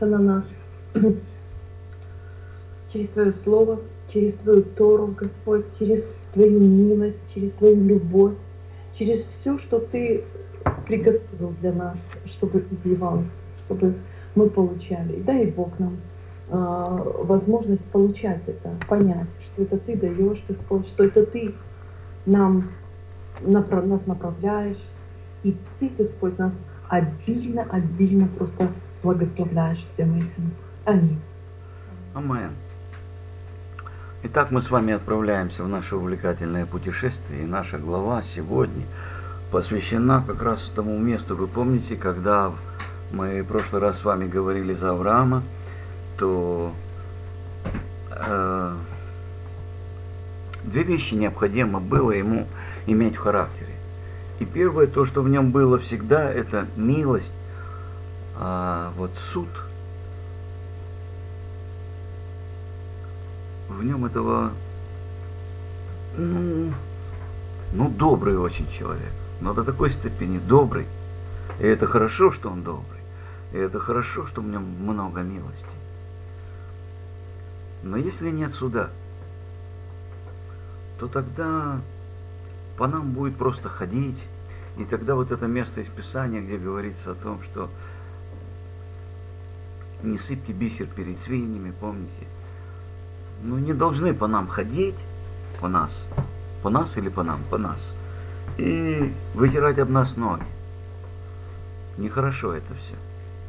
на нас через Твое Слово, через Твою Тору, Господь, через Твою милость, через Твою любовь, через все, что Ты приготовил для нас, чтобы изливал, чтобы мы получали. И дай Бог нам возможность получать это, понять, что это Ты даешь, Господь, что это Ты нам нас направляешь, и Ты, Господь, нас обильно просто благословляешь всем этим. Аминь. Амин. Итак, мы с вами отправляемся в наше увлекательное путешествие, и наша глава сегодня посвящена как раз тому месту. Вы помните, когда мы в прошлый раз с вами говорили за Авраама, то две вещи необходимо было ему иметь в характере. И первое, то, что в нем было всегда, это милость, а вот суд. В нем этого, добрый очень человек, но до такой степени добрый. И это хорошо, что он добрый. И это хорошо, что в нем много милости. Но если нет суда, то тогда по нам будет просто ходить. И тогда вот это место из Писания, где говорится о том, что не сыпьте бисер перед свиньями, помните? Не должны по нам ходить, по нас или по нам, по нас, и вытирать об нас ноги. Нехорошо это все.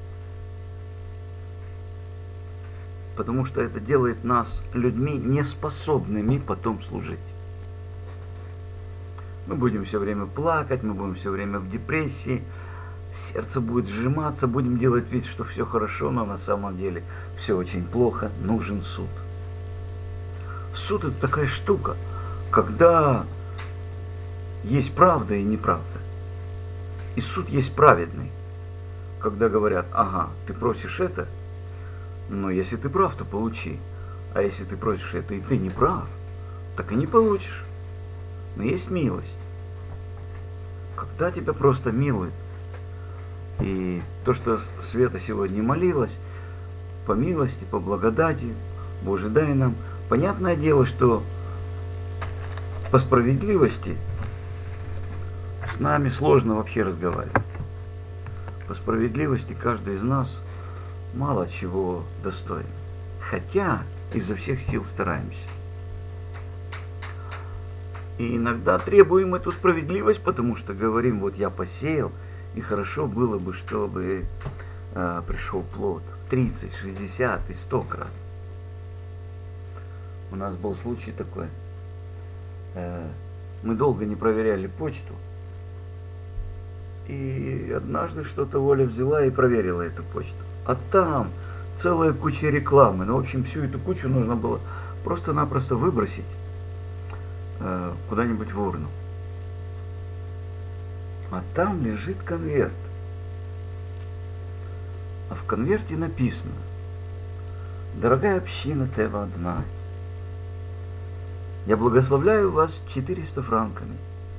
Потому что это делает нас людьми неспособными потом служить. Мы будем все время плакать, мы будем все время в депрессии, сердце будет сжиматься, будем делать вид, что все хорошо, но на самом деле все очень плохо, нужен суд. Суд — это такая штука, когда есть правда и неправда. И суд есть праведный, когда говорят: ага, ты просишь это, но если ты прав, то получи. А если ты просишь это и ты не прав, так и не получишь. Но есть милость, когда тебя просто милуют. И то, что Света сегодня молилась, по милости, по благодати, Боже, дай нам. Понятное дело, что по справедливости с нами сложно вообще разговаривать. По справедливости каждый из нас мало чего достоин. Хотя изо всех сил стараемся. И иногда требуем эту справедливость, потому что говорим: вот я посеял, и хорошо было бы, чтобы пришел плод в 30, 60 и 100 крат. У нас был случай такой. Мы долго не проверяли почту. И однажды что-то Оля взяла и проверила эту почту. А там целая куча рекламы. В общем, всю эту кучу нужно было просто-напросто выбросить куда-нибудь в урну. А там лежит конверт. А в конверте написано: дорогая община Тева Адонай, я благословляю вас 400 франками.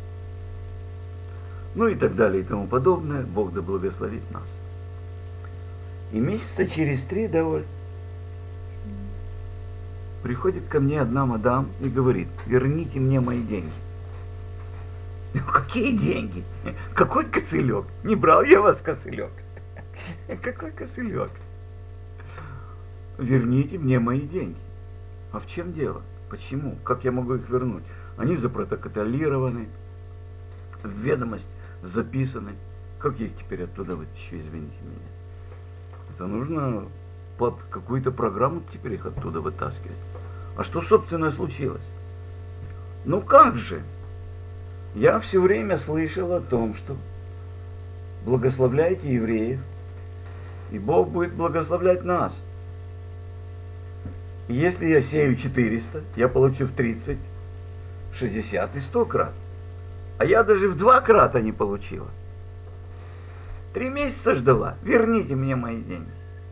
И так далее и тому подобное. Бог да благословит нас. И месяца через 3 довольно приходит ко мне одна мадам и говорит: верните мне мои деньги. Какие деньги? Какой кошелек? Не брал я вас кошелек. Какой кошелек? Верните мне мои деньги. А в чем дело? Почему? Как я могу их вернуть? Они запротоколированы, в ведомость записаны. Как я их теперь оттуда вытащу, извините меня? Это нужно под какую-то программу теперь их оттуда вытаскивать. А что, собственно, случилось? Как же? Я все время слышал о том, что благословляйте евреев, и Бог будет благословлять нас. И если я сею 400, я получу в 30, 60 и 100 крат. А я даже в 2 крата не получила. 3 месяца ждала. Верните мне мои деньги.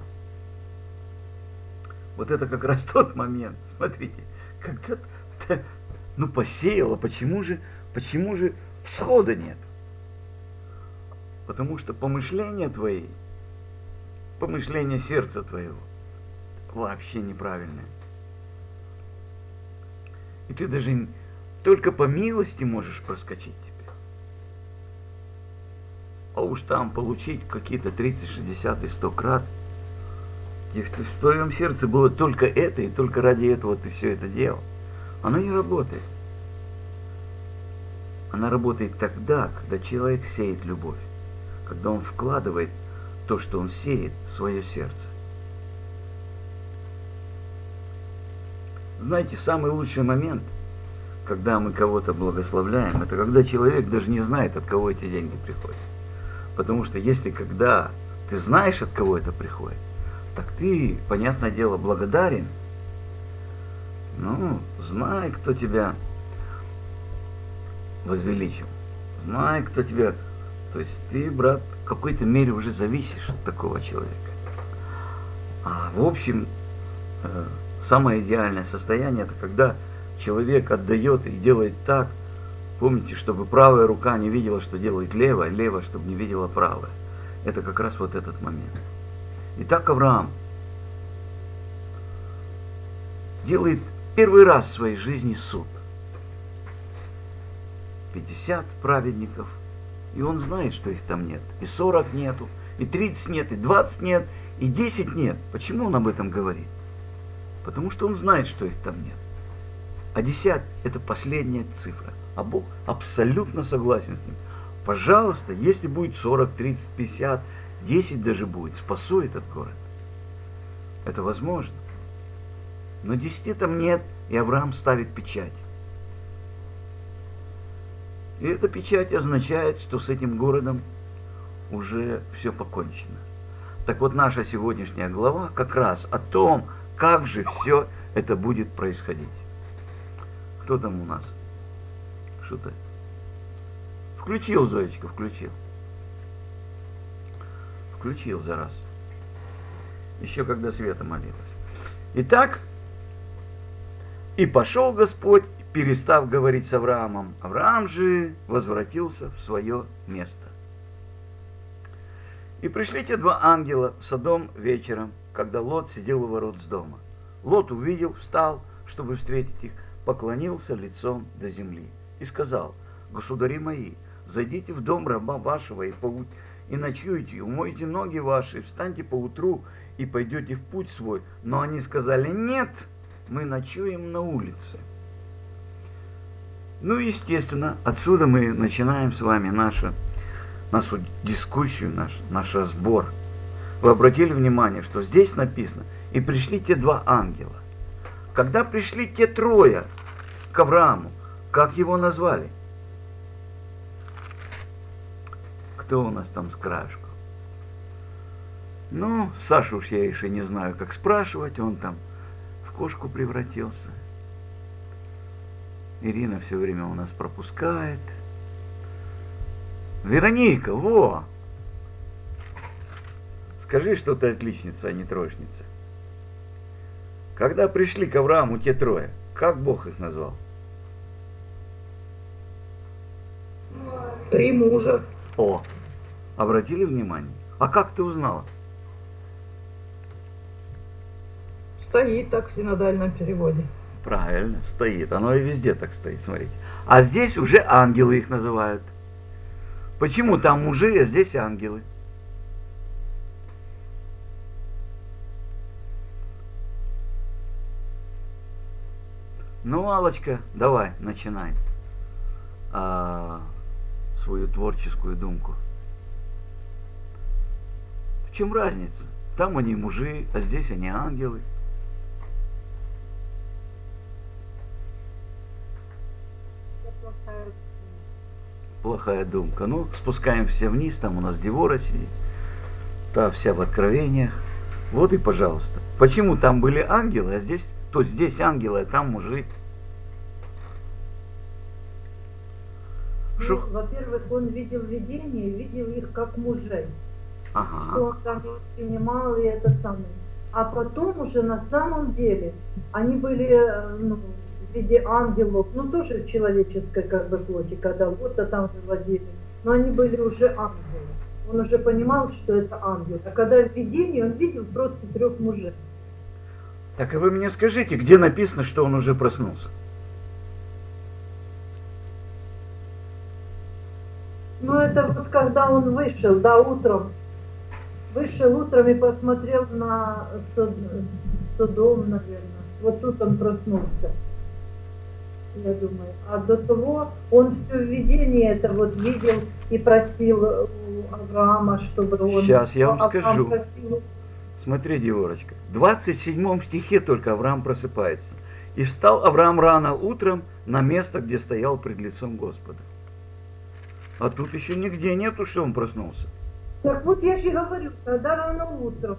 Вот это как раз тот момент. Смотрите, когда ты посеяла, почему же всхода нет? Потому что помышления твои помышление сердца твоего вообще неправильное. И ты даже только по милости можешь проскочить теперь. А уж там получить какие-то 30, 60 и 100 крат. И в твоем сердце было только это, и только ради этого ты все это делал. Оно не работает. Она работает тогда, когда человек сеет любовь. Когда он вкладывает то, что он сеет, в свое сердце. Знаете, самый лучший момент, когда мы кого-то благословляем, это когда человек даже не знает, от кого эти деньги приходят. Потому что если когда ты знаешь, от кого это приходит, так ты, понятное дело, благодарен. Ну, знай, кто тебя возвеличил. Знай, кто тебя... То есть ты, брат, в какой-то мере уже зависишь от такого человека. А в общем, самое идеальное состояние, это когда человек отдает и делает так, помните, чтобы правая рука не видела, что делает левая, левая, чтобы не видела правая. Это как раз вот этот момент. Итак, Авраам делает первый раз в своей жизни суд. 50 праведников, и он знает, что их там нет. И 40 нету, и 30 нет, и 20 нет, и 10 нет. Почему он об этом говорит? Потому что он знает, что их там нет. А 10 – это последняя цифра. А Бог абсолютно согласен с ним. Пожалуйста, если будет 40, 30, 50, 10 даже будет, спасу этот город. Это возможно. Но 10 там нет, и Авраам ставит печать. И эта печать означает, что с этим городом уже все покончено. Так вот, наша сегодняшняя глава как раз о том, как же все это будет происходить. Кто там у нас? Что-то? Включил, Зоечка, включил. Включил за раз. Еще когда Света молилась. Итак, и пошел Господь, перестав говорить с Авраамом. Авраам же возвратился в свое место. И пришли те два ангела в Содом вечером, когда Лот сидел у ворот с дома. Лот увидел, встал, чтобы встретить их, поклонился лицом до земли и сказал: государи мои, зайдите в дом раба вашего и ночуйте, умойте ноги ваши, встаньте поутру и пойдете в путь свой. Но они сказали: нет, мы ночуем на улице. Ну, естественно, отсюда мы начинаем с вами нашу дискуссию, наш разбор. Вы обратили внимание, что здесь написано: и пришли те два ангела. Когда пришли те трое к Аврааму, как его назвали? Кто у нас там с краешку? Ну, Сашу уж я еще не знаю, как спрашивать, он там в кошку превратился. Ирина все время у нас пропускает. Вероника, во! Скажи, что ты отличница, а не троечница. Когда пришли к Аврааму те трое, как Бог их назвал? 3 мужа. О, обратили внимание? А как ты узнала? Стоит так в синодальном переводе. Правильно, стоит. Оно и везде так стоит, смотрите. А здесь уже ангелы их называют. Почему там мужи, а здесь ангелы? Ну, Аллочка, давай, начинай свою творческую думку. В чем разница? Там они мужи, а здесь они ангелы. Плохая думка. Ну, спускаем все вниз, там у нас Девора сидит. Та вся в откровениях. Вот и пожалуйста. Почему там были ангелы, а здесь, то здесь ангелы, а там мужи? Ну, во-первых, он видел видение, видел их как мужей. Ага. Что он там принимал, и это самое. А потом уже на самом деле они были в виде ангелов, ну тоже в человеческой как бы плоти, когда вот-то там выводили, но они были уже ангелы. Он уже понимал, что это ангел. А когда в видении, он видел просто 3 мужей. Так, а вы мне скажите, где написано, что он уже проснулся? Ну, это вот когда он вышел, да, утром. Вышел утром и посмотрел на Содом, наверное. Вот тут он проснулся, я думаю. А до того он все в видении это вот видел и просил у Авраама, чтобы он... Сейчас я вам Авраам скажу. просил... Смотри, Деворочка, в 27 стихе только Авраам просыпается. «И встал Авраам рано утром на место, где стоял пред лицом Господа». А тут еще нигде нету, что он проснулся. Так вот я же говорю, когда рано утром.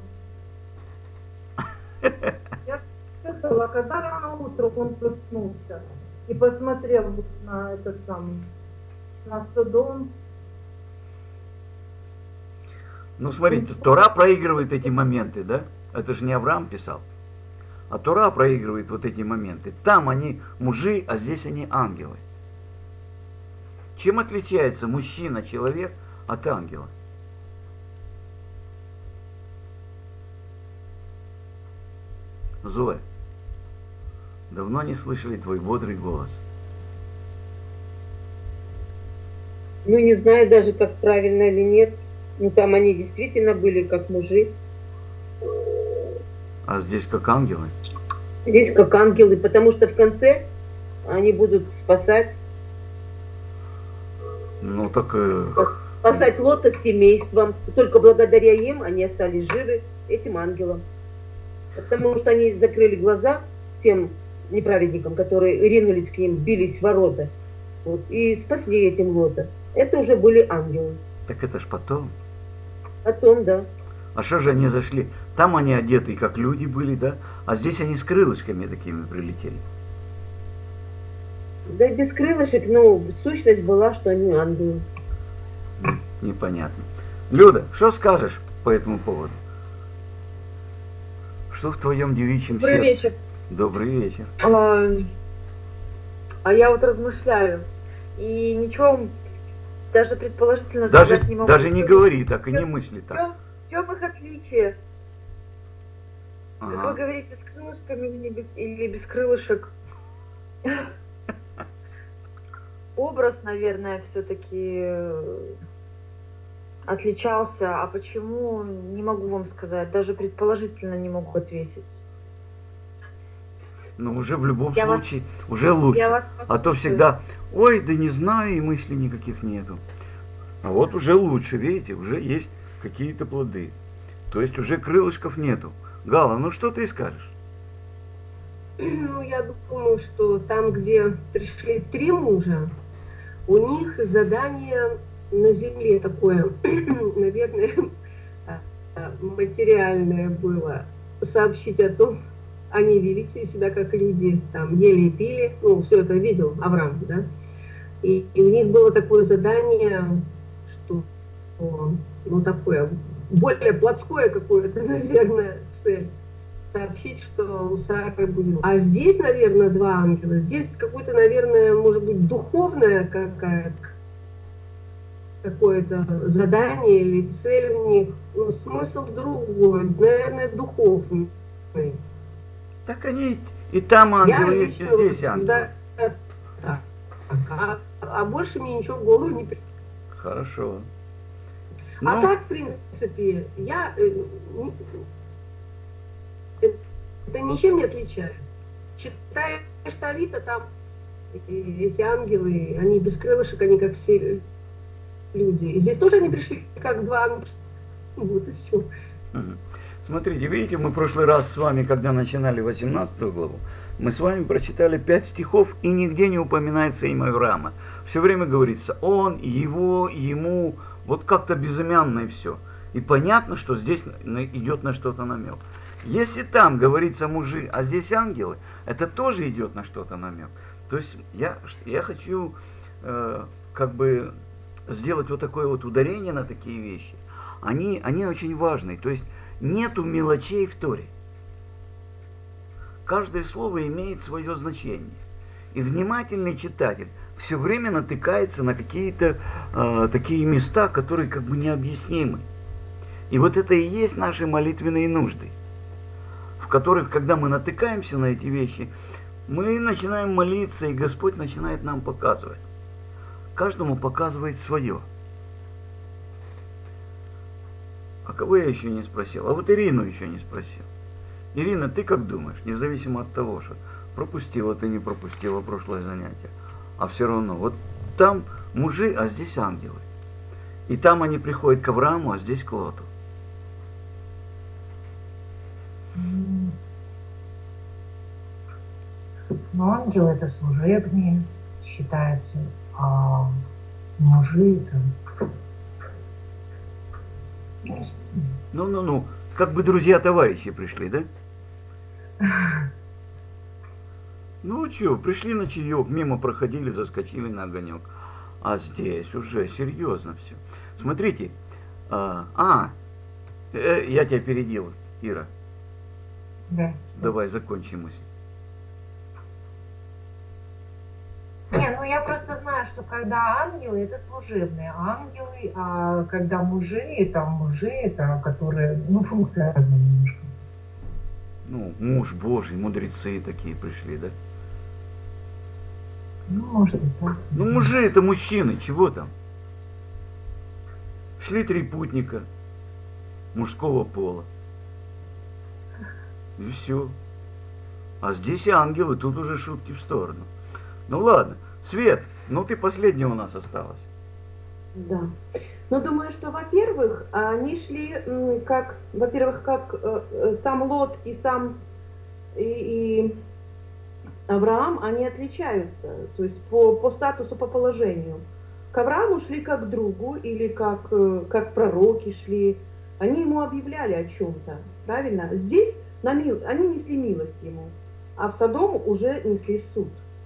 Я сказала, когда рано утром он проснулся и посмотрел вот на этот самый, на Содом. Ну, смотрите, Тора проигрывает эти моменты, да? Это же не Авраам писал. А Тора проигрывает вот эти моменты. Там они мужи, а здесь они ангелы. Чем отличается мужчина, человек от ангела? Зоя, давно не слышали твой бодрый голос. Ну, не знаю даже, как правильно или нет. Ну, там они действительно были как мужи. А здесь как ангелы? Здесь как ангелы, потому что в конце они будут спасать Ну так... спасать Лота с семейством. Только благодаря им они остались живы, этим ангелам. Потому что они закрыли глаза тем неправедникам, которые ринулись к ним, бились в ворота. Вот, и спасли этим Лота. Это уже были ангелы. Так это ж потом. Потом, да. А что же они зашли? Там они одеты, как люди были, да? А здесь они с крылышками такими прилетели. Да без крылышек, но сущность была, что они ангелы. Непонятно. Люда, что скажешь по этому поводу? Что в твоем девичьем Добрый сердце? вечер. Добрый вечер. А я вот размышляю. И ничего даже предположительно Даже, сказать не могу. даже не говори так и не мысли так. В чем их отличие? Вы Ага. говорите с крылышками или без крылышек? Образ, наверное, все-таки отличался. А почему, не могу вам сказать. Даже предположительно не могу ответить. Но уже в любом Я вас- случае, уже лучше. Я вас А то послушаю. всегда, ой, да не знаю, и мыслей никаких нету. А вот уже лучше, видите, уже есть какие-то плоды. То есть уже крылышков нету. Гала, ну что ты скажешь? Ну, я думаю, что там, где пришли 3 мужа, у них задание на земле такое, наверное, материальное было. Сообщить о том, они вели себя как люди, там, ели и пили. Ну, все это видел Авраам, да. И у них было такое задание, что, ну, такое, более плотское какое-то, наверное, цель. Сообщить, что у Сары будет. А здесь, наверное, 2 ангела. Здесь какое-то, наверное, может быть, духовное какое-то задание или цель у них. Ну, смысл другой, наверное, духовный. Так они и там ангелы, и здесь ангелы. Да, так. А больше мне ничего в голову не приходит. Хорошо. А Ну, так, в принципе, это ничем не отличается. Читаешь Тавита, там эти ангелы, они без крылышек, они как все люди. И здесь тоже они пришли как 2 ангела. Вот и все. смотрите, видите, мы в прошлый раз с вами, когда начинали 18 главу, мы с вами прочитали 5 стихов, и нигде не упоминается имя Авраама. Все время говорится он, его, ему, вот как-то безымянно и все. И понятно, что здесь идет на что-то намек. Если там говорится мужи, а здесь ангелы, это тоже идет на что-то намек. То есть я хочу как бы сделать вот такое вот ударение на такие вещи. Они очень важны. То есть нету мелочей в Торе. Каждое слово имеет свое значение. И внимательный читатель все время натыкается на какие-то такие места, которые как бы необъяснимы. И вот это и есть наши молитвенные нужды, в которых, когда мы натыкаемся на эти вещи, мы начинаем молиться, и Господь начинает нам показывать. Каждому показывает свое. А кого я еще не спросил? А вот Ирину еще не спросил. Ирина, ты как думаешь, независимо от того, что пропустила ты, не пропустила прошлое занятие, а все равно, вот там мужи, а здесь ангелы. И там они приходят к Аврааму, а здесь к Лоту. Но ангелы это служебные считаются, а мужи это... Ну, как бы друзья-товарищи пришли, да? Ну что, пришли на чаек, мимо проходили, заскочили на огонек. А здесь уже серьезно все. Смотрите. Я тебя опередил, Ира. Да. Давай закончим мысль. Не, ну я просто знаю, что когда ангелы, это служебные ангелы, а когда мужи, это которые, ну, функция разная немножко. Ну, муж Божий, мудрецы такие пришли, да? Ну, может и так. Ну, мужи это мужчины, чего там? Шли 3 путника мужского пола. И все. А здесь и ангелы, тут уже шутки в сторону. Ну ладно, Свет, ну ты последняя у нас осталась. Да. Но думаю, что, во-первых, они шли как сам Лот и сам и Авраам, они отличаются, то есть по статусу, по положению. К Аврааму шли как к другу или как пророки шли. Они ему объявляли о чем-то, правильно? Здесь они несли милость ему, а в Содом уже несли суд.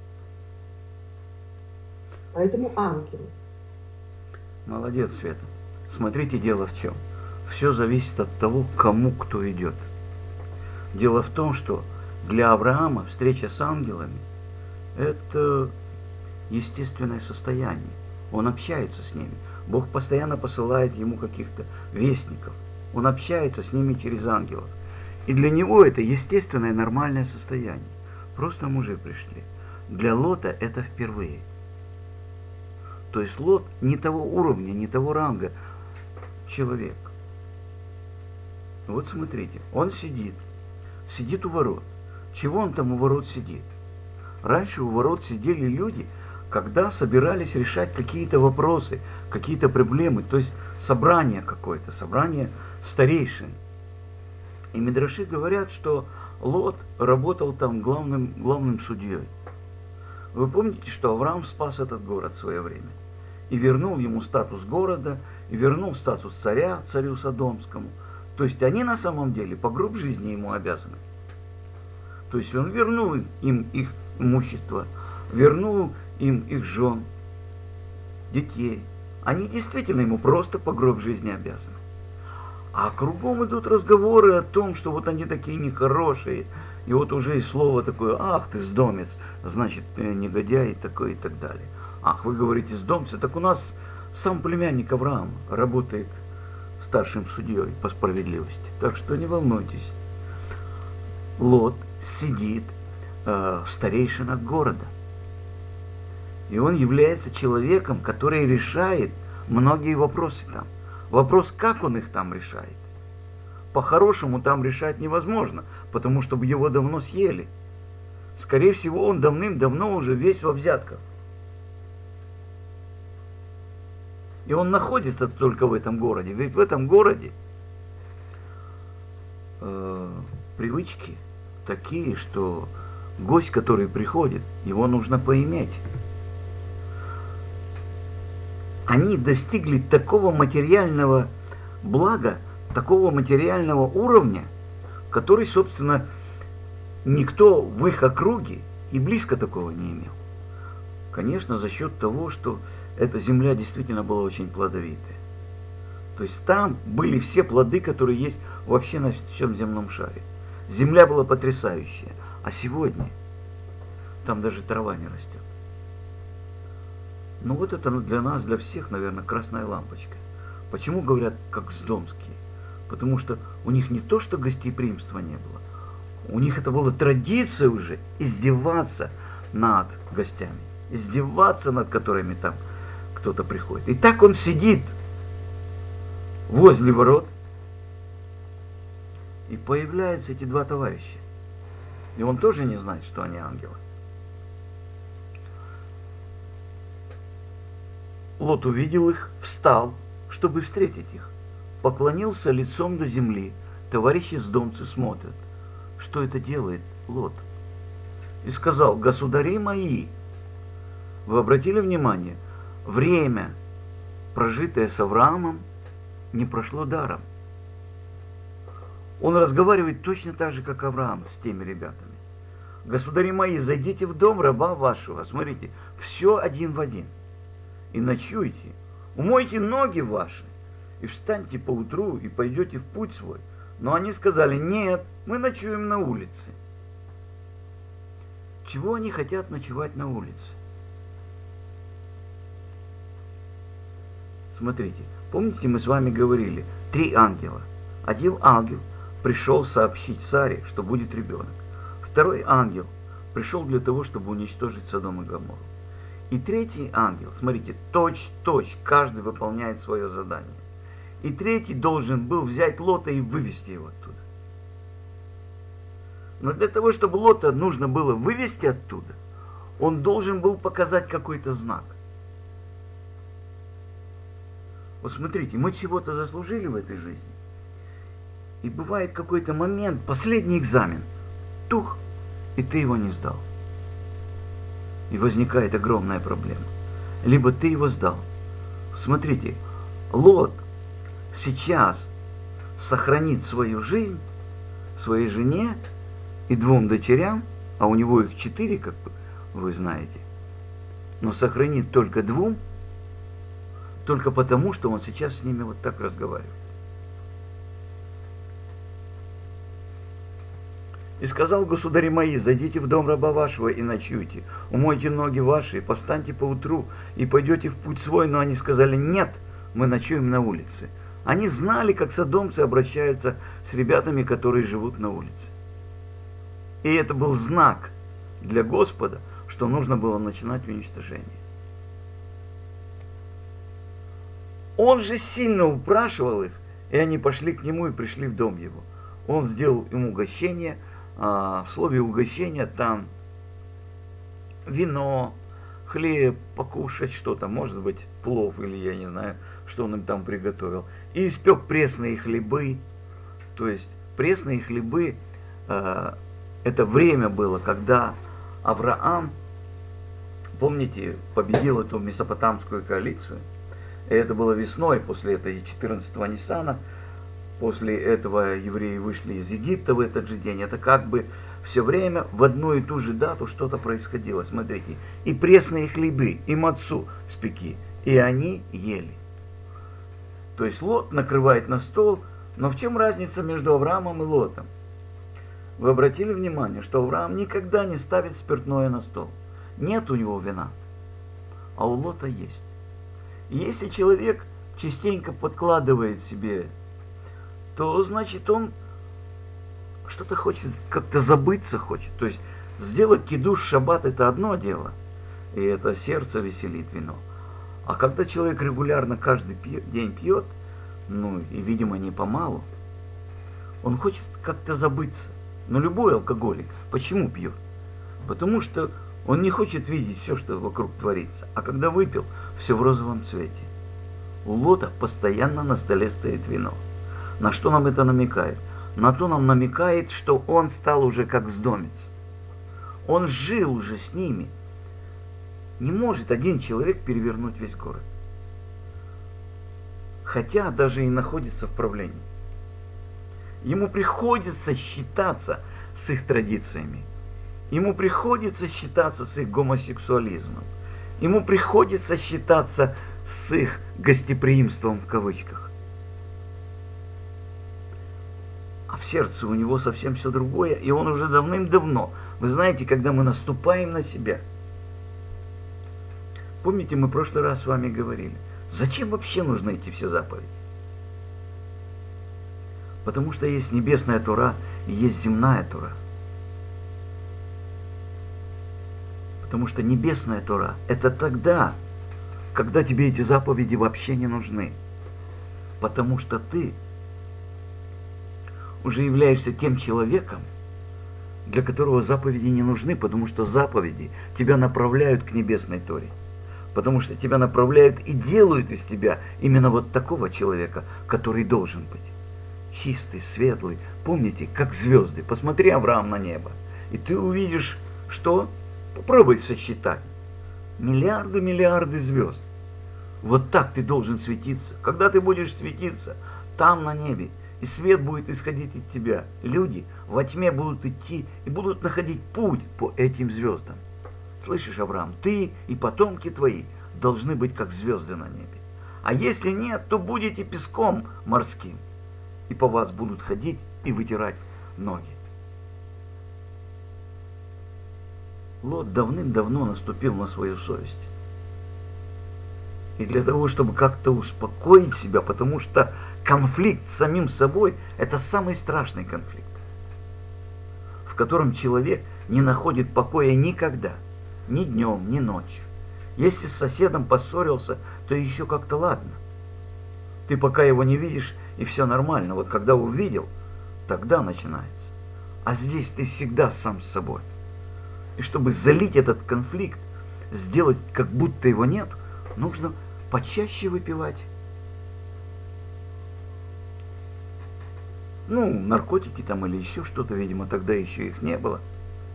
Поэтому ангелы. Молодец, Света. Смотрите, дело в чем. Все зависит от того, кому кто идет. Дело в том, что для Авраама встреча с ангелами – это естественное состояние. Он общается с ними. Бог постоянно посылает ему каких-то вестников. Он общается с ними через ангелов. И для него это естественное нормальное состояние. Просто мужи пришли. Для Лота это впервые. То есть Лот не того уровня, не того ранга человек. Вот смотрите, он сидит у ворот. Чего он там у ворот сидит? Раньше у ворот сидели люди, когда собирались решать какие-то вопросы, какие-то проблемы, то есть собрание какое-то, собрание старейшин. И мидраши говорят, что Лот работал там главным судьей. Вы помните, что Авраам спас этот город в свое время? И вернул ему статус города, и вернул статус царя, царю Содомскому. То есть они на самом деле по гроб жизни ему обязаны. То есть он вернул им их имущество, вернул им их жен, детей. Они действительно ему просто по гроб жизни обязаны. А кругом идут разговоры о том, что вот они такие нехорошие. И вот уже и слово такое: ах ты сдомец, значит негодяй такой и так далее. Ах, вы говорите сдомцы, так у нас сам племянник Авраам работает старшим судьей по справедливости. Так что не волнуйтесь. Лот сидит в старейшинах города. И он является человеком, который решает многие вопросы там. Вопрос, как он их там решает. По-хорошему там решать невозможно, потому что его давно съели. Скорее всего, он давным-давно уже весь во взятках. И он находится только в этом городе. Ведь в этом городе привычки такие, что гость, который приходит, его нужно поиметь. Они достигли такого материального блага, такого материального уровня, который, собственно, никто в их округе и близко такого не имел. Конечно, за счет того, что эта земля действительно была очень плодовитая. То есть там были все плоды, которые есть вообще на всем земном шаре. Земля была потрясающая. А сегодня там даже трава не растет. Ну вот это для нас, для всех, наверное, красная лампочка. Почему говорят, как сдомские? Потому что у них не то, что гостеприимства не было, у них это была традиция уже издеваться над гостями, издеваться над которыми там кто-то приходит. И так он сидит возле ворот, и появляются эти два товарища. И он тоже не знает, что они ангелы. Лот увидел их, встал, чтобы встретить их. Поклонился лицом до земли. Товарищи сдомцы смотрят. Что это делает Лот? И сказал: государи мои, вы обратили внимание, время, прожитое с Авраамом, не прошло даром. Он разговаривает точно так же, как Авраам с теми ребятами. Государи мои, зайдите в дом раба вашего. Смотрите, все один в один. И ночуйте, умойте ноги ваши, и встаньте поутру, и пойдете в путь свой. Но они сказали: нет, мы ночуем на улице. Чего они хотят ночевать на улице? Смотрите, помните, мы с вами говорили, 3 ангела. Один ангел пришел сообщить Саре, что будет ребенок. Второй ангел пришел для того, чтобы уничтожить Содом и Гоморру. И третий ангел, смотрите, точь-точь, каждый выполняет свое задание. И третий должен был взять Лота и вывести его оттуда. Но для того, чтобы Лота нужно было вывести оттуда, он должен был показать какой-то знак. Вот смотрите, мы чего-то заслужили в этой жизни. И бывает какой-то момент, последний экзамен, тух, и ты его не сдал. И возникает огромная проблема. Либо ты его сдал. Смотрите, Лот сейчас сохранит свою жизнь своей жене и 2 дочерям, а у него их 4, как вы знаете, но сохранит только 2, только потому, что он сейчас с ними вот так разговаривает. И сказал: государи мои, зайдите в дом раба вашего и ночуйте, умойте ноги ваши, повстаньте поутру и пойдете в путь свой. Но они сказали: нет, мы ночуем на улице. Они знали, как содомцы обращаются с ребятами, которые живут на улице. И это был знак для Господа, что нужно было начинать уничтожение. Он же сильно упрашивал их, и они пошли к нему и пришли в дом его. Он сделал им угощение. В слове угощения там вино, хлеб, покушать что-то, может быть, плов или я не знаю, что он им там приготовил. И испек пресные хлебы. То есть пресные хлебы, это время было, когда Авраам, помните, победил эту месопотамскую коалицию. И это было весной, после этой 14-го Ниссана. После этого евреи вышли из Египта в этот же день. Это как бы все время в одну и ту же дату что-то происходило. Смотрите, и пресные хлебы, и мацу спеки, и они ели. То есть Лот накрывает на стол, но в чем разница между Авраамом и Лотом? Вы обратили внимание, что Авраам никогда не ставит спиртное на стол. Нет у него вина, а у Лота есть. И если человек частенько подкладывает себе, то значит он что-то хочет, как-то забыться хочет. То есть сделать кидуш шаббат — это одно дело, и это сердце веселит вино. А когда человек регулярно каждый день пьет, ну и, видимо, не помалу, он хочет как-то забыться. Но любой алкоголик почему пьет? Потому что он не хочет видеть все, что вокруг творится. А когда выпил, все в розовом цвете. У Лота постоянно на столе стоит вино. На что нам это намекает? На то нам намекает, что он стал уже как сдомец. Он жил уже с ними. Не может один человек перевернуть весь город. Хотя даже и находится в правлении. Ему приходится считаться с их традициями. Ему приходится считаться с их гомосексуализмом. Ему приходится считаться с их гостеприимством в кавычках. А в сердце у него совсем все другое, и он уже давным-давно. Вы знаете, когда мы наступаем на себя, Помните, мы в прошлый раз с вами говорили, зачем вообще нужны эти все заповеди? Потому что есть небесная Тора и есть земная Тора. Потому что небесная Тора – это тогда, когда тебе эти заповеди вообще не нужны. Потому что ты уже являешься тем человеком, для которого заповеди не нужны, потому что заповеди тебя направляют к небесной Торе. Потому что тебя направляют и делают из тебя именно вот такого человека, который должен быть. Чистый, светлый. Помните, как звезды. Посмотри, Авраам, на небо. И ты увидишь, что? Попробуй сосчитать. Миллиарды звезд. Вот так ты должен светиться. Когда ты будешь светиться там на небе, и свет будет исходить от тебя, люди во тьме будут идти и будут находить путь по этим звездам. Слышишь, Авраам, ты и потомки твои должны быть как звезды на небе. А если нет, то будете песком морским. И по вас будут ходить и вытирать ноги. Лот давным-давно наступил на свою совесть. И для того, чтобы как-то успокоить себя, потому что конфликт с самим собой – это самый страшный конфликт, в котором человек не находит покоя никогда, ни днем, ни ночью. Если с соседом поссорился, то еще как-то ладно. Ты пока его не видишь, и все нормально. Вот когда увидел, тогда начинается. А здесь ты всегда сам с собой. И чтобы залить этот конфликт, сделать, как будто его нет, нужно почаще выпивать. Ну, наркотики там или еще что-то, видимо, тогда еще их не было.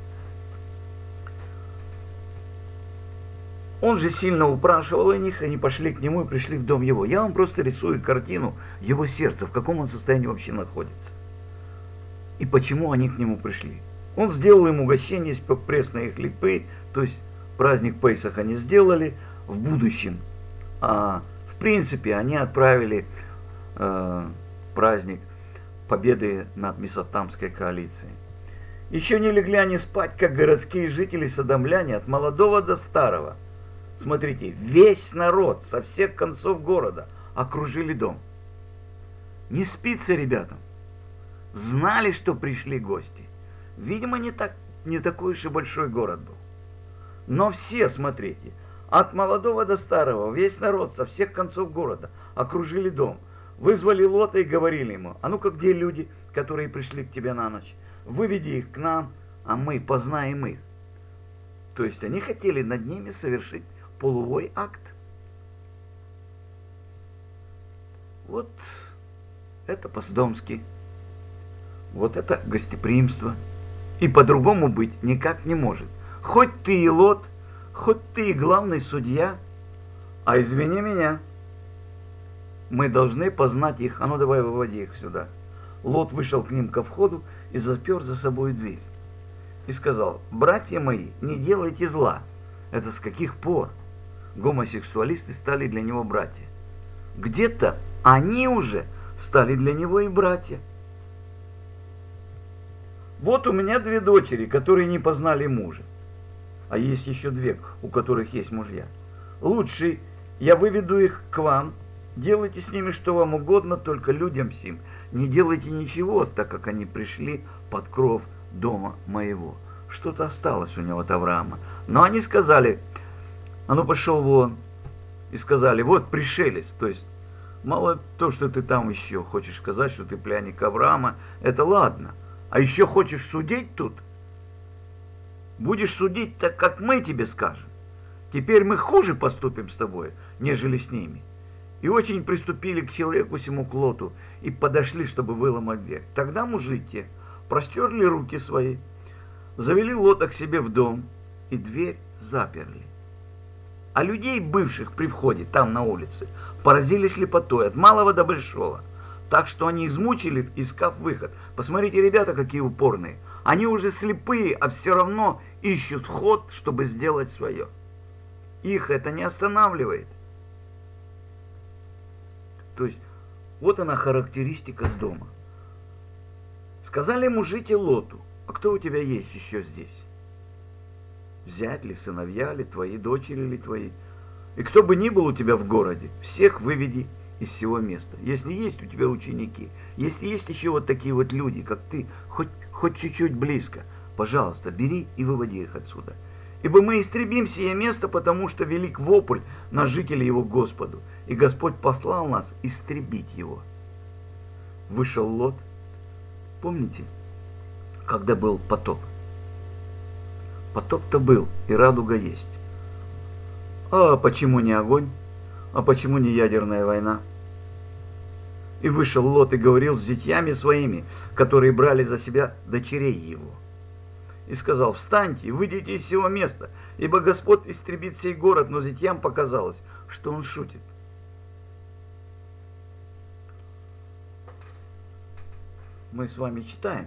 Он же сильно упрашивал них, они пошли к нему и пришли в дом его. Я вам просто рисую картину его сердца, в каком он состоянии вообще находится. И почему они к нему пришли. Он сделал им угощение, испек пресные хлебы, то есть праздник Пейсах они сделали в будущем. А в принципе они отправили праздник победы над месопотамской коалицией. Еще не легли они спать, как городские жители содомляне, от молодого до старого. Смотрите, весь народ со всех концов города окружили дом. Не спится ребятам. Знали, что пришли гости. Видимо, не такой уж и большой город был. Но все, смотрите, от молодого до старого, весь народ со всех концов города окружили дом. Вызвали Лота и говорили ему: а ну-ка, где люди, которые пришли к тебе на ночь? Выведи их к нам, а мы познаем их. То есть они хотели над ними совершить половой акт. Вот это по-сдомски. Вот это гостеприимство. И по-другому быть никак не может. Хоть ты и Лот, хоть ты и главный судья, а извини меня, мы должны познать их. А ну давай, выводи их сюда. Лот вышел к ним ко входу и запер за собой дверь. И сказал: братья мои, не делайте зла. Это с каких пор гомосексуалисты стали для него братья? Где-то они уже стали для него и братья. Вот у меня 2 дочери, которые не познали мужа. А есть еще 2, у которых есть мужья. Лучше я выведу их к вам. Делайте с ними что вам угодно, только людям сим не делайте ничего, так как они пришли под кров дома моего. Что-то осталось у него от Авраама. Но они сказали: а ну пошел вон. И сказали: вот пришелец. То есть мало то, что ты там еще хочешь сказать, что ты племянник Авраама, это ладно. А еще хочешь судить тут? Будешь судить так, как мы тебе скажем. Теперь мы хуже поступим с тобой, нежели с ними. И очень приступили к человеку сему, к Лоту, и подошли, чтобы выломать дверь. Тогда мужики простерли руки свои, завели Лота к себе в дом, и дверь заперли. А людей, бывших при входе, там на улице, поразили слепотой от малого до большого. Так что они измучили, искав выход. Посмотрите, ребята, какие упорные. Они уже слепые, а все равно ищут вход, чтобы сделать свое. Их это не останавливает. То есть, вот она характеристика с дома. Сказали мужики Лоту: а кто у тебя есть еще здесь? Зять ли, сыновья ли, твои дочери ли твои? И кто бы ни был у тебя в городе, всех выведи из всего места. Если есть у тебя ученики, если есть еще вот такие вот люди, как ты, хоть чуть-чуть близко, пожалуйста, бери и выводи их отсюда. Ибо мы истребим сие место, потому что велик вопль на жителей его Господу, и Господь послал нас истребить его. Вышел Лот. Помните, когда был потоп? Потоп-то был, и радуга есть. А почему не огонь? А почему не ядерная война? И вышел Лот и говорил с зятьями своими, которые брали за себя дочерей его. И сказал: встаньте и выйдите из сего места, ибо Господь истребит сей город. Но зятьям показалось, что он шутит. Мы с вами читаем,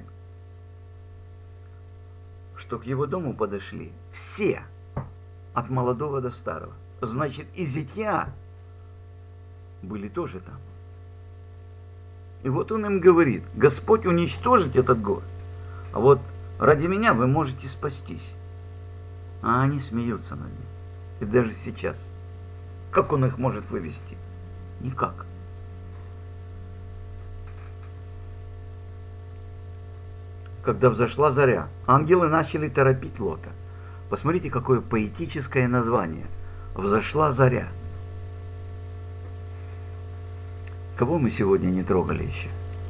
что к его дому подошли все, от молодого до старого. Значит, и зятья были тоже там. И вот он им говорит: Господь уничтожит этот город, а вот ради меня вы можете спастись. А они смеются над ним. И даже сейчас. Как он их может вывести? Никак. Когда взошла заря, ангелы начали торопить Лота. Посмотрите, какое поэтическое название. Взошла заря. Кого мы сегодня не трогали еще?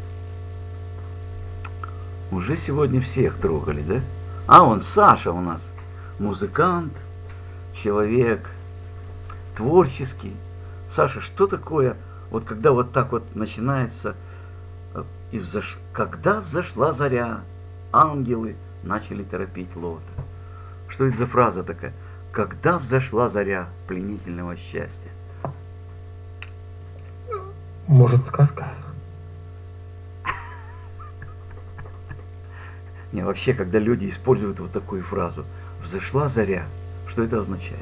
Уже сегодня всех трогали, да? А он, Саша у нас, музыкант, человек творческий. Саша, что такое, вот когда вот так вот начинается, когда взошла заря, ангелы начали торопить Лота. Что это за фраза такая? Когда взошла заря пленительного счастья? Может, сказка? Не, вообще, когда люди используют вот такую фразу «взошла заря», что это означает?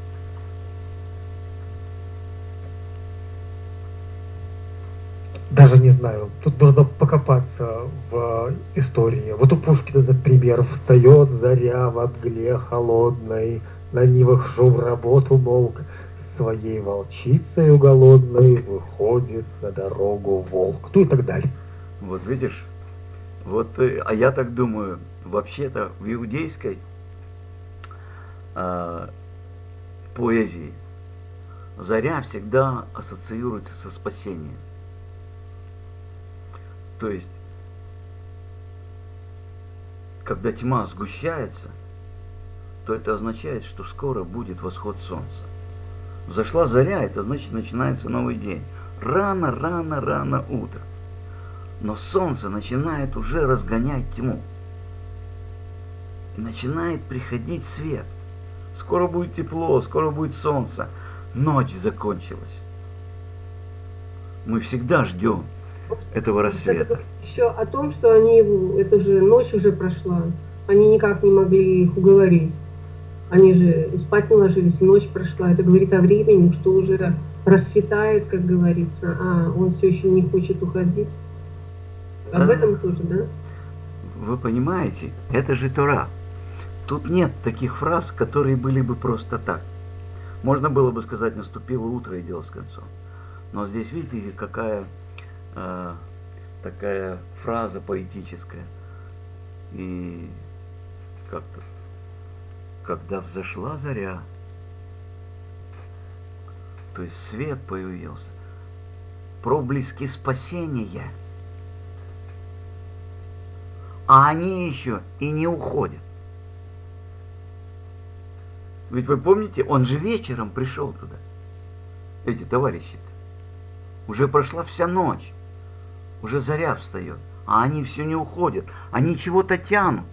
Даже не знаю. Тут нужно покопаться в истории. Вот у Пушкина, например, встает заря в мгле холодной, на нивах шум работ умолк, своей волчицею голодной выходит на дорогу волк. Ну и так далее. Вот видишь, вот, а я так думаю, вообще-то в иудейской поэзии заря всегда ассоциируется со спасением. То есть, когда тьма сгущается, то это означает, что скоро будет восход солнца. Взошла заря, это значит, начинается новый день. Рано утро. Но солнце начинает уже разгонять тьму. И начинает приходить свет. Скоро будет тепло, скоро будет солнце. Ночь закончилась. Мы всегда ждем этого рассвета. Еще о том, что они, это же ночь уже прошла. Они никак не могли их уговорить. Они же спать не ложились, и ночь прошла. Это говорит о времени, что уже расцветает, как говорится, а он все еще не хочет уходить. Об этом тоже, да? Вы понимаете, это же Тора. Тут нет таких фраз, которые были бы просто так. Можно было бы сказать: наступило утро и дело с концом. Но здесь, видите, какая такая фраза поэтическая. И как-то, когда взошла заря, то есть свет появился, проблески спасения, а они еще и не уходят. Ведь вы помните, он же вечером пришел туда, эти товарищи-то. Уже прошла вся ночь, уже заря встает, а они все не уходят, они чего-то тянут.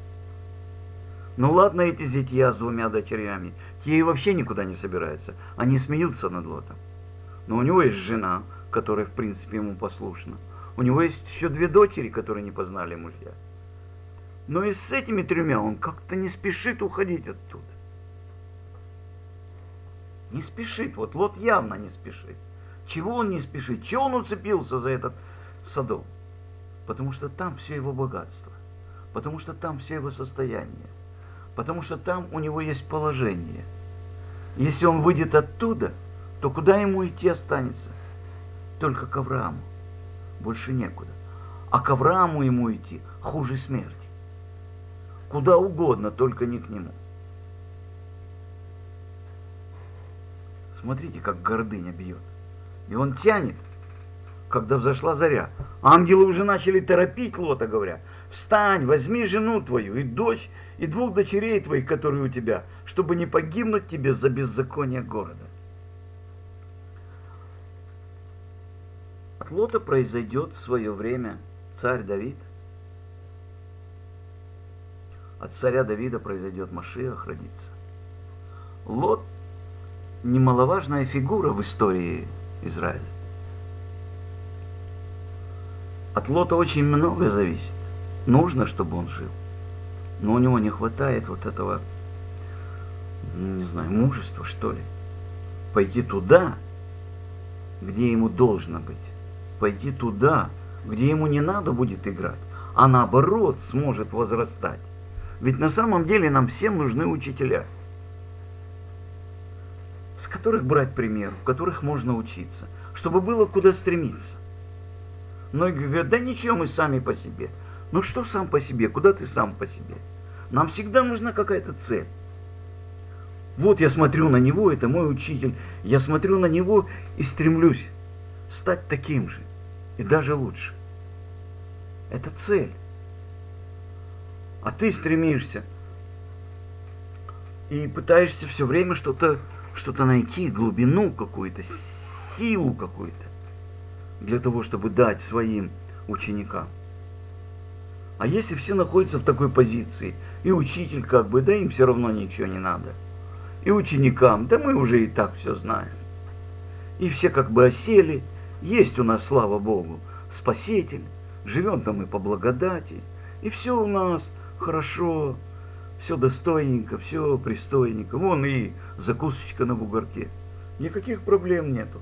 Ну ладно, эти зятья с двумя дочерями, те и вообще никуда не собираются, они смеются над Лотом. Но у него есть жена, которая в принципе ему послушна. У него есть еще 2 дочери, которые не познали мужья. Но и с этими 3 он как-то не спешит уходить оттуда. Не спешит, вот Лот явно не спешит. Чего он не спешит? Чего он уцепился за этот Содом? Потому что там все его богатство. Потому что там все его состояние. Потому что там у него есть положение. Если он выйдет оттуда, то куда ему идти останется? Только к Аврааму. Больше некуда. А к Аврааму ему идти хуже смерти. Куда угодно, только не к нему. Смотрите, как гордыня бьет. И он тянет, когда взошла заря. Ангелы уже начали торопить Лота, говоря: встань, возьми жену твою и дочь, и 2 дочерей твоих, которые у тебя, чтобы не погибнуть тебе за беззаконие города. От Лота произойдет в свое время царь Давид. От царя Давида произойдет Машиах, родится. Лот – немаловажная фигура в истории Израиля. От Лота очень много зависит. Нужно, чтобы он жил. Но у него не хватает вот этого, не знаю, мужества, что ли. Пойти туда, где ему должно быть. Пойти туда, где ему не надо будет играть, а наоборот сможет возрастать. Ведь на самом деле нам всем нужны учителя, с которых брать пример, в которых можно учиться, чтобы было куда стремиться. Многие говорят: да ничего, мы сами по себе. Ну что сам по себе, куда ты сам по себе? Нам всегда нужна какая-то цель. Вот я смотрю на него, это мой учитель, я смотрю на него и стремлюсь стать таким же, и даже лучше. Это цель. А ты стремишься и пытаешься все время что-то найти, глубину какую-то, силу какую-то, для того, чтобы дать своим ученикам. А если все находятся в такой позиции, и учитель как бы, да им все равно ничего не надо, и ученикам, да мы уже и так все знаем, и все как бы осели, есть у нас, слава Богу, Спаситель, живем там и по благодати, и все у нас хорошо, все достойненько, все пристойненько. Вон и закусочка на бугорке. Никаких проблем нету.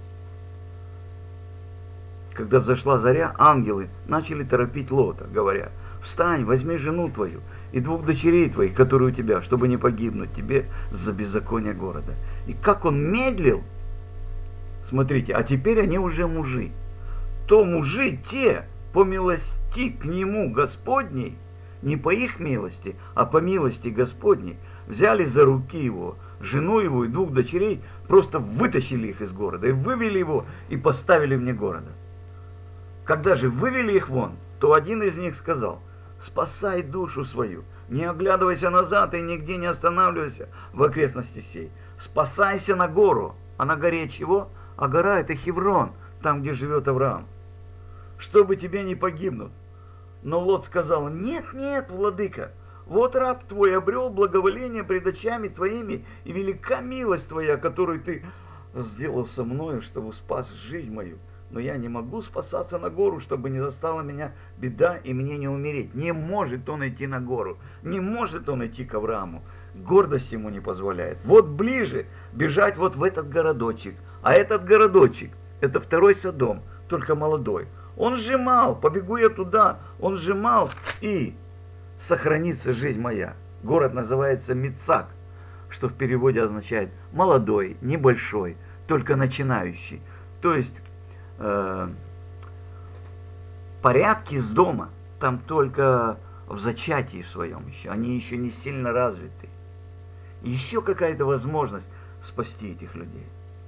Когда взошла заря, ангелы начали торопить Лота, говоря: встань, возьми жену твою и 2 дочерей твоих, которые у тебя, чтобы не погибнуть тебе за беззаконие города. И как он медлил, смотрите, а теперь они уже мужи. То мужи те, по милости к нему Господней, не по их милости, а по милости Господней, взяли за руки его, жену его и 2 дочерей, просто вытащили их из города и вывели его и поставили вне города. Когда же вывели их вон, то один из них сказал: спасай душу свою, не оглядывайся назад и нигде не останавливайся в окрестности сей. Спасайся на гору. А на горе чего? А гора — это Хеврон, там, где живет Авраам. Чтобы тебе не погибнуть. Но Лот сказал: нет, нет, владыка, вот раб твой обрел благоволение пред очами твоими, и велика милость твоя, которую ты сделал со мною, чтобы спас жизнь мою. Но я не могу спасаться на гору, чтобы не застала меня беда и мне не умереть. Не может он идти на гору, не может он идти к Аврааму. Гордость ему не позволяет. Вот ближе бежать вот в этот городочек. А этот городочек — это 2-й Содом, только молодой. Он сжимал, побегу я туда, он сжимал, и сохранится жизнь моя. Город называется Мицак, что в переводе означает молодой, небольшой, только начинающий. То есть порядки с дома там только в зачатии в своем еще, они еще не сильно развиты. Еще какая-то возможность спасти этих людей.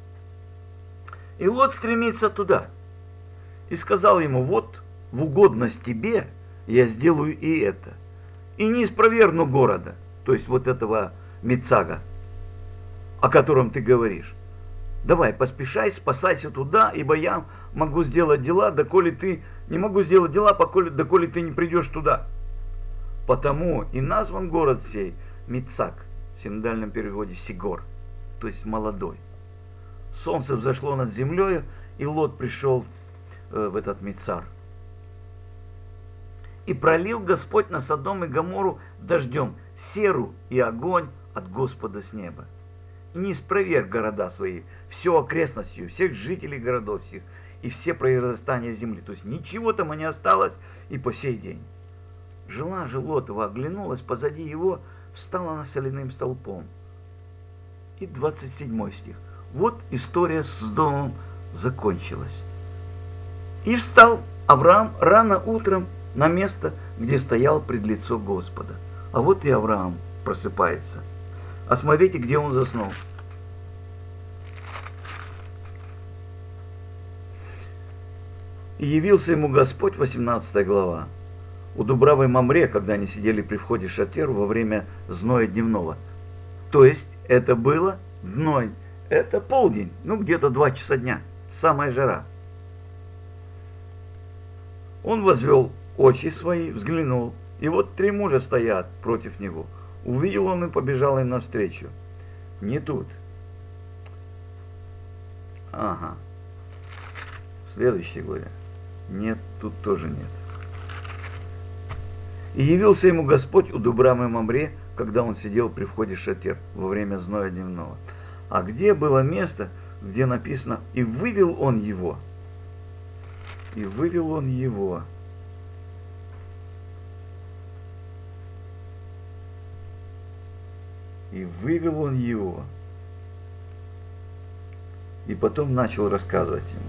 И Лот стремится туда. И сказал ему: вот в угодность тебе я сделаю и это. И не испровергну города, то есть вот этого Мицага, о котором ты говоришь. Давай, поспешай, спасайся туда, ибо я могу сделать дела, доколе ты не могу сделать дела, доколе ты не придешь туда. Потому и назван город сей Мицак, в синодальном переводе Сигор, то есть молодой. Солнце взошло над землей, и Лот пришел в этот Мицар. И пролил Господь на Содом и Гоморру дождем серу и огонь от Господа с неба. И не испроверг города свои, всю окрестностью, всех жителей городов всех, и все произрастания земли. То есть ничего там и не осталось и по сей день. Жила же Лотова, оглянулась, позади его встала она соляным столпом. и 27 стих. Вот история с домом закончилась. И встал Авраам рано утром на место, где стоял пред лицо Господа. А вот и Авраам просыпается. А смотрите, где он заснул. И явился ему Господь, 18 глава, у Дубравы Мамре, когда они сидели при входе в шатер во время зноя дневного. То есть это было зной, это полдень, ну где-то 2 часа дня, самая жара. Он возвел очи свои, взглянул, и вот 3 мужа стоят против него. Увидел он и побежал им навстречу. Не тут. Ага. В следующей главе. Нет, тут тоже нет. И явился ему Господь у Дубрамы Мамре, когда он сидел при входе в шатер во время зноя дневного. А где было место, где написано «И вывел он его». И вывел он его. И вывел он его. И потом начал рассказывать ему.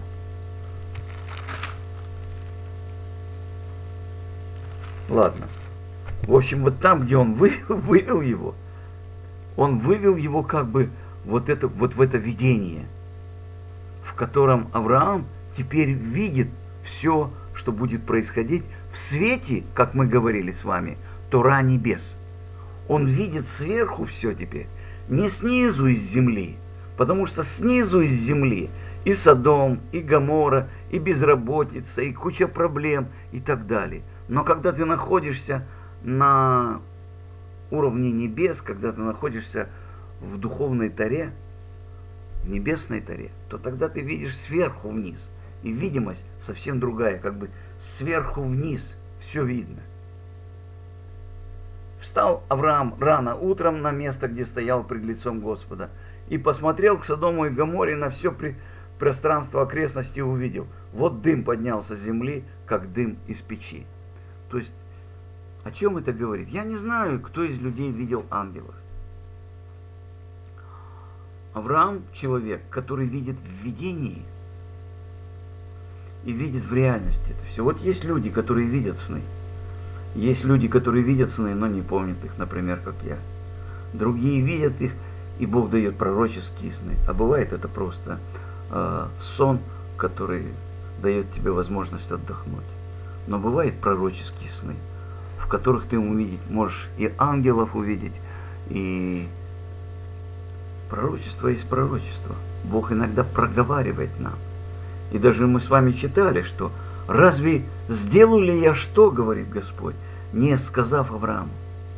Ладно. В общем, вот там, где он вывел его, он вывел его как бы вот в это видение, в котором Авраам теперь видит все, что будет происходить в свете, как мы говорили с вами, Тора небес. Он видит сверху все теперь, не снизу из земли, потому что снизу из земли и Содом, и Гоморра, и безработица, и куча проблем и так далее. Но когда ты находишься на уровне небес, когда ты находишься в духовной Торе, в небесной Торе, то тогда ты видишь сверху вниз. И видимость совсем другая, как бы сверху вниз все видно. Встал Авраам рано утром на место, где стоял пред лицом Господа, и посмотрел к Содому и Гоморре, на все пространство окрестности и увидел. Вот дым поднялся с земли, как дым из печи. То есть, о чем это говорит? Я не знаю, кто из людей видел ангелов. Авраам – человек, который видит в видении и видит в реальности это все. Вот есть люди, которые видят сны. Есть люди, которые видят сны, но не помнят их, например, как я. Другие видят их, и Бог дает пророческие сны. А бывает это просто сон, который дает тебе возможность отдохнуть. Но бывают пророческие сны, в которых ты можешь и ангелов увидеть, и пророчество есть пророчество. Бог иногда проговаривает нам. И даже мы с вами читали, что «Разве сделаю ли я что, — говорит Господь, — не сказав Аврааму?»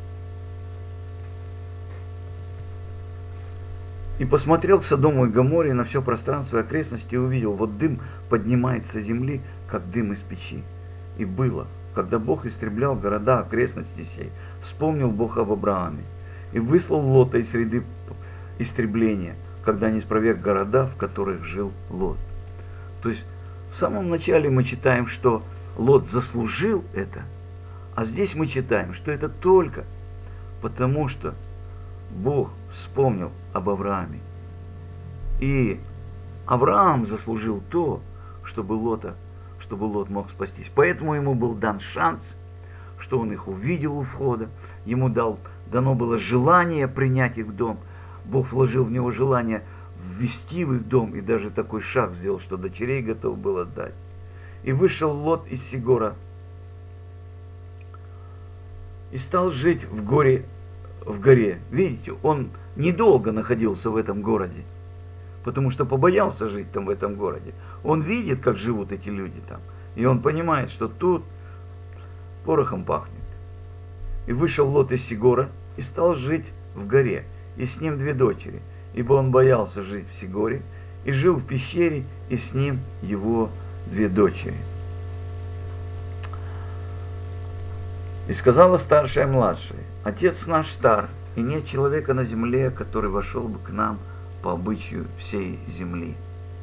И посмотрел к Содому и Гоморре на все пространство и окрестности и увидел, вот дым поднимается с земли, как дым из печи. И было, когда Бог истреблял города окрестности сей, вспомнил Бог об Аврааме и выслал Лота из среды истребления, когда не спроверг города, в которых жил Лот. То есть в самом начале мы читаем, что Лот заслужил это, а здесь мы читаем, что это только потому, что Бог вспомнил об Аврааме. И Авраам заслужил то, чтобы Лот мог спастись. Поэтому ему был дан шанс, что он их увидел у входа, ему дано было желание принять их в дом. Бог вложил в него желание ввести в их дом и даже такой шаг сделал, что дочерей готов был отдать. И вышел Лот из Сигора и стал жить в горе. Видите, он недолго находился в этом городе, потому что побоялся жить там в этом городе. Он видит, как живут эти люди там, и он понимает, что тут порохом пахнет. И вышел Лот из Сигора и стал жить в горе, и с ним 2 дочери, ибо он боялся жить в Сигоре, и жил в пещере, и с ним его 2 дочери. И сказала старшая младшей: «Отец наш стар, и нет человека на земле, который вошел бы к нам по обычаю всей земли».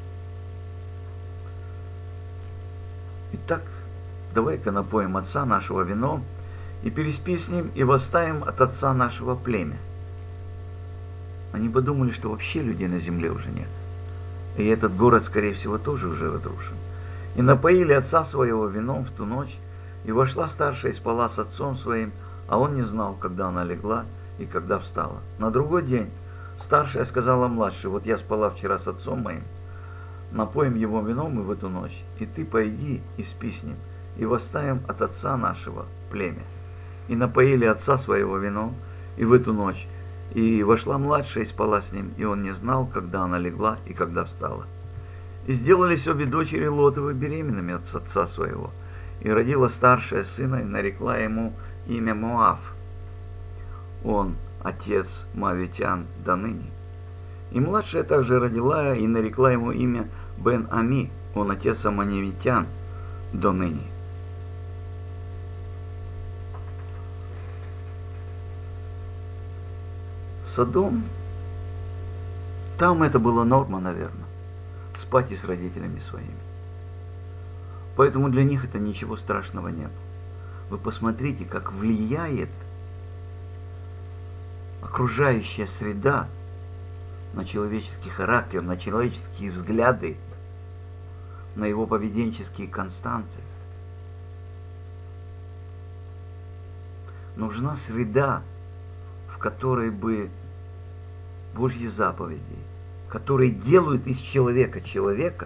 Итак, давай-ка напоим отца нашего вином, и переспи с ним, и восставим от отца нашего племя. Они подумали, что вообще людей на земле уже нет. И этот город, скорее всего, тоже уже разрушен. И напоили отца своего вином в ту ночь, и вошла старшая и спала с отцом своим, а он не знал, когда она легла и когда встала. На другой день старшая сказала младшей: вот я спала вчера с отцом моим, напоим его вином и в эту ночь, и ты пойди и спи с ним, и восставим от отца нашего племя. И напоили отца своего вином и в эту ночь, и вошла младшая и спала с ним, и он не знал, когда она легла и когда встала. И сделались обе дочери Лотовы беременными от отца своего, и родила старшая сына, и нарекла ему имя Моав. Он отец моавитян до ныне. И младшая также родила и нарекла ему имя Бен-Ами, он отец аммонитян до ныне. Содом, там это была норма, наверное, спать и с родителями своими. Поэтому для них это ничего страшного не было. Вы посмотрите, как влияет окружающая среда на человеческий характер, на человеческие взгляды, на его поведенческие константы. Нужна среда, в которой бы Божьи заповеди, которые делают из человека человека,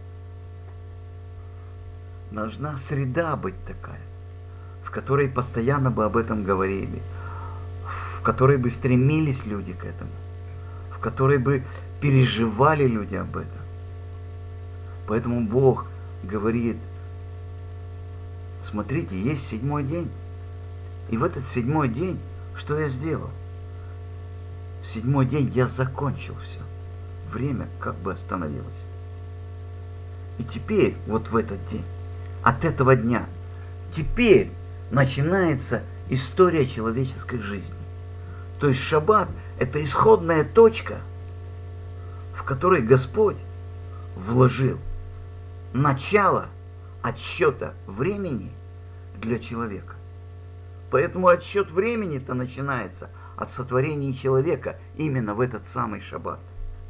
должна среда быть такая, в которой постоянно бы об этом говорили, в которой бы стремились люди к этому, в которой бы переживали люди об этом. Поэтому Бог говорит: смотрите, есть седьмой день, и в этот седьмой день что я сделал? В седьмой день я закончил все. Время как бы остановилось. И теперь, вот в этот день, от этого дня, теперь начинается история человеческой жизни. То есть шаббат – это исходная точка, в которой Господь вложил начало отсчета времени для человека. Поэтому отсчет времени-то начинается от сотворения человека именно в этот самый шаббат.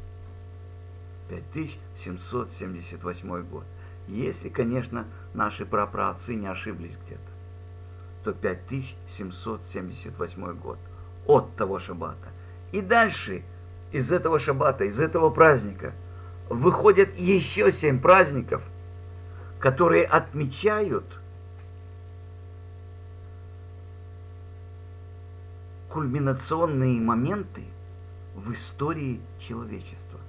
5778 год. Если, конечно, наши прапраотцы не ошиблись где-то, то 5778 год от того шаббата. И дальше из этого шаббата, из этого праздника выходят еще 7 праздников, которые отмечают кульминационные моменты в истории человечества.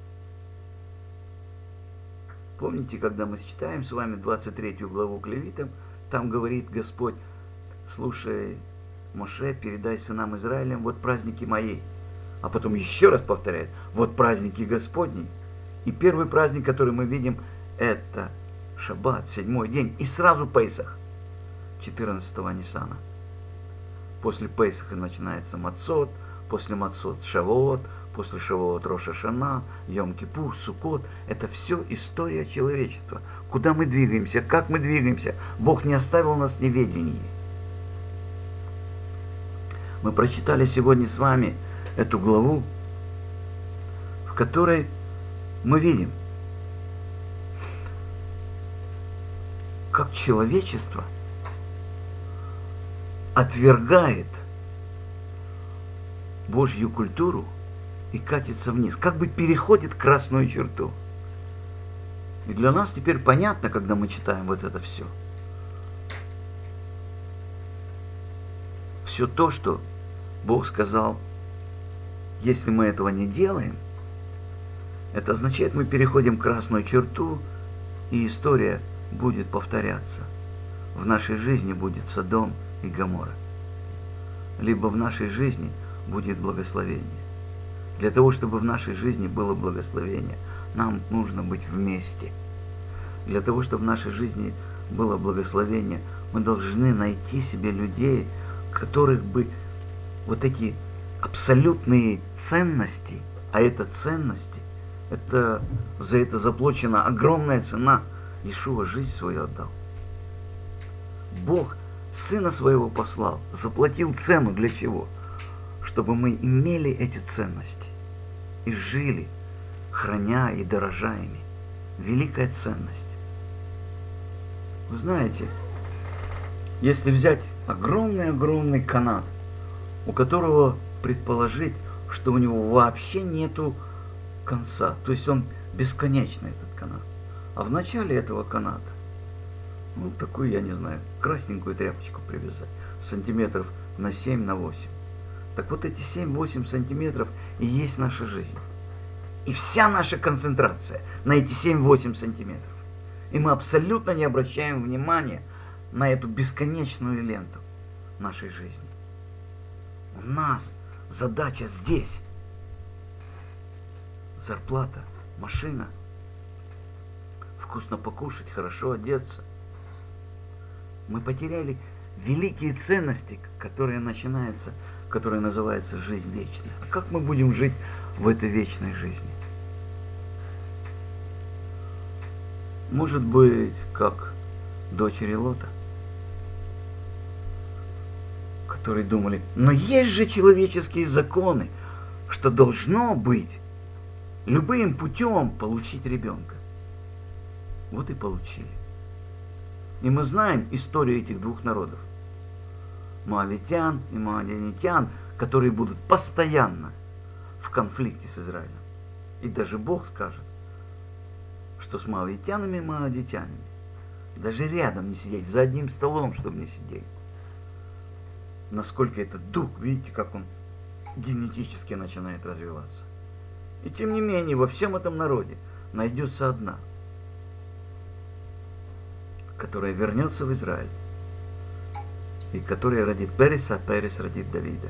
Помните, когда мы читаем с вами 23 главу к Левитам, там говорит Господь: слушай, Моше, передай сынам Израилем, вот праздники мои. А потом еще раз повторяет: вот праздники Господни. И первый праздник, который мы видим, это шаббат, 7-й день, и сразу Пейсах, 14-го Ниссана. После Пейсаха начинается Мацот, после Мацот Шавуот, после Шавуот Рош ха-Шана, Йом-Кипур, Суккот. Это все история человечества. Куда мы двигаемся, как мы двигаемся. Бог не оставил нас в неведении. Мы прочитали сегодня с вами эту главу, в которой мы видим, как человечество отвергает Божью культуру и катится вниз, как бы переходит красную черту. И для нас теперь понятно, когда мы читаем вот это все. Все то, что Бог сказал, если мы этого не делаем, это означает, мы переходим красную черту, и история будет повторяться. В нашей жизни будет Содом и Гоморра. Либо в нашей жизни будет благословение. Для того, чтобы в нашей жизни было благословение, нам нужно быть вместе. Для того, чтобы в нашей жизни было благословение, мы должны найти себе людей, которых бы вот эти абсолютные ценности, а это ценности, это за это заплачена огромная цена. Иешуа жизнь свою отдал. Бог Сына Своего послал, заплатил цену для чего? Чтобы мы имели эти ценности. и жили, храня и дорожа ими. Великая ценность. Вы знаете, если взять огромный-огромный канат, у которого предположить, что у него вообще нету конца, то есть он бесконечный, этот канат. А в начале этого каната, ну, такую, я не знаю, красненькую тряпочку привязать, сантиметров на 7, на 8. Так вот эти 7-8 сантиметров и есть наша жизнь. И вся наша концентрация на эти 7-8 сантиметров. И мы абсолютно не обращаем внимания на эту бесконечную ленту нашей жизни. У нас задача здесь. Зарплата, машина, вкусно покушать, хорошо одеться. Мы потеряли великие ценности, которые называются жизнь вечная. А как мы будем жить в этой вечной жизни? Может быть, как дочери Лота, которые думали, но есть же человеческие законы, что должно быть любым путем получить ребенка. Вот и получили. И мы знаем историю этих двух народов. Моавитян и Маадианитян, которые будут постоянно в конфликте с Израилем. И даже Бог скажет, что с Моавитянами и Маадитянами даже рядом не сидеть, за одним столом, чтобы не сидеть. Насколько этот дух, видите, как он генетически начинает развиваться. И тем не менее, во всем этом народе найдется одна, которая вернется в Израиль, и которая родит Переса, а Перес родит Давида.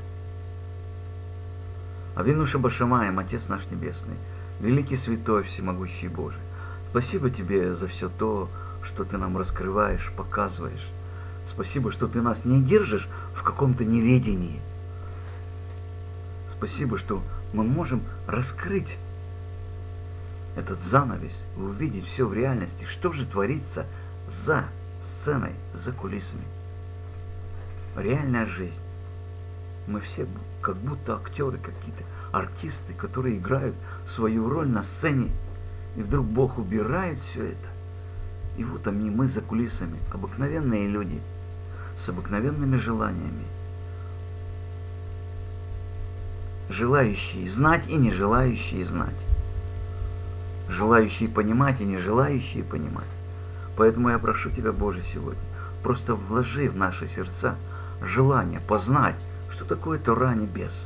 Авину Шабашамаем, Отец наш Небесный, великий святой, всемогущий Божий, спасибо Тебе за все то, что Ты нам раскрываешь, показываешь. Спасибо, что Ты нас не держишь в каком-то неведении. Спасибо, что мы можем раскрыть этот занавес и увидеть все в реальности, что же творится за сценой, за кулисами. Реальная жизнь. Мы все как будто актеры какие-то, артисты, которые играют свою роль на сцене. И вдруг Бог убирает все это. И вот мы за кулисами, обыкновенные люди, с обыкновенными желаниями. Желающие знать и не желающие знать. Желающие понимать и не желающие понимать. Поэтому я прошу Тебя, Боже, сегодня, просто вложи в наши сердца желание познать, что такое Тора небес.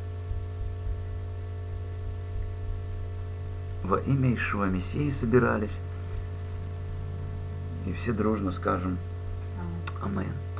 Во имя Иешуа Мессии собирались, и все дружно скажем Амен.